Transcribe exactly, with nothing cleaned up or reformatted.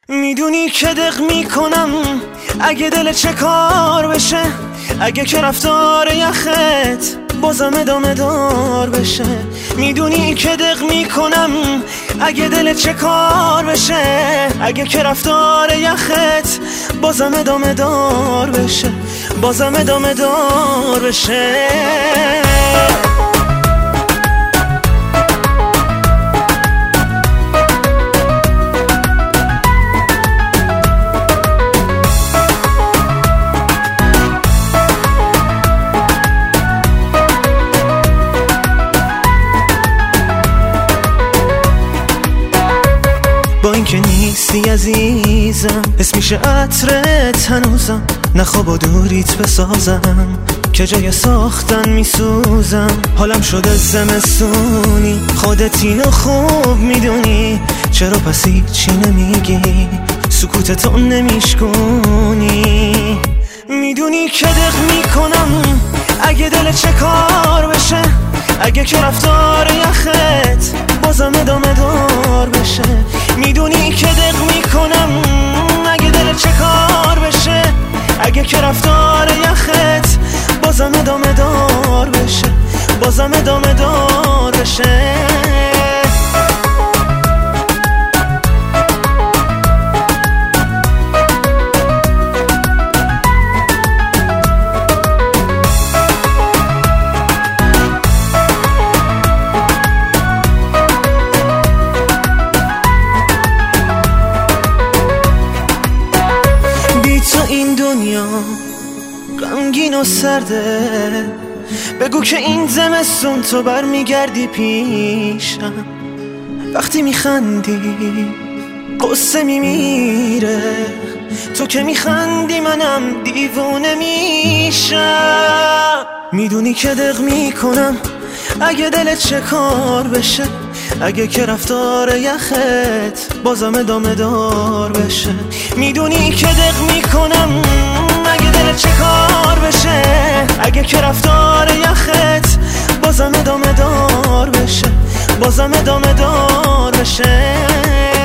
میدونی که دق میکنم اگه دل چه کار بشه، اگه که رفتار یخت بازم ادامه دار بشه. میدونی که دق میکنم اگه دل چه کار بشه، اگه که رفتار یخت بازم ادامه دار بشه، بازم ادامه دار بشه. با اینکه نیستی عزیزم، حس میشه عطرت هنوزم، نه خواب و دوریت بسازم که جای ساختن میسوزم. حالم شده زمستونی، خودت اینو خوب میدونی، چرا پس هیچی نمیگی، سکوتتو نمیشکونی. میدونی که دق میکنم اگه دل چه کار بشه، اگه که رفتار یخت بازم ادامه دار بشه. میدونی که دق میکنم اگه دل چه کار بشه، اگه که رفتار یخت بازم ادامه دار بشه، بازم ادامه دار بشه. تو این دنیا غمگین و سرده، بگو که این زمستون تو برمیگردی پیشم. وقتی میخندی قصه میمیره، تو که میخندی منم دیوونه میشم. میدونی که دق میکنم اگه دلت چه کار بشه، اگه که رفتار یخت بازم ادامه دار بشه. میدونی که دق میکنم اگه دلت چه کار بشه، اگه که رفتار یخت بازم ادامه دار بشه، بازم ادامه دار بشه.